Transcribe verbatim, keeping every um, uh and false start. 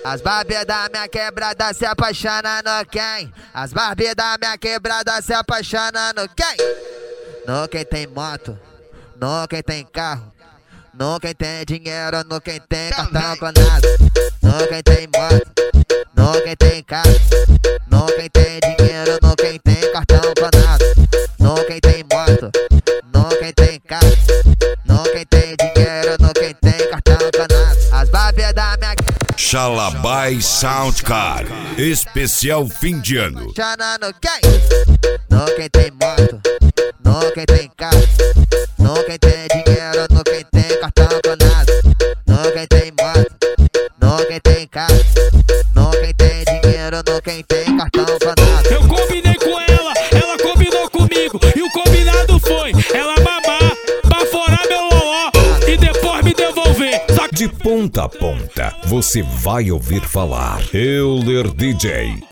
As Barbie da minha quebrada se apaixonando quem? As Barbie da minha quebrada se apaixonando quem? No quem tem moto, no quem tem carro, no quem tem dinheiro, no quem tem cartão clonado. No quem tem moto, no quem tem carro, no quem tem dinheiro, no quem tem cartão clonado. No quem tem moto, no quem tem carro, no quem tem dinheiro, no quem tem cartão clonado. As Barbie da minha Xalabai Soundcard, especial fim de ano. Chanando quem? No quem tem moto, no quem tem carro, no quem tem dinheiro, no quem tem cartão clonado. No quem tem moto, no quem tem carro, no quem tem dinheiro, no quem tem cartão clonado. Eu combinei com ela, ela combinou comigo, e o combinado foi ela mamar, baforar meu loló e depois me devolver. De ponta a ponta, você vai ouvir falar Euler D J.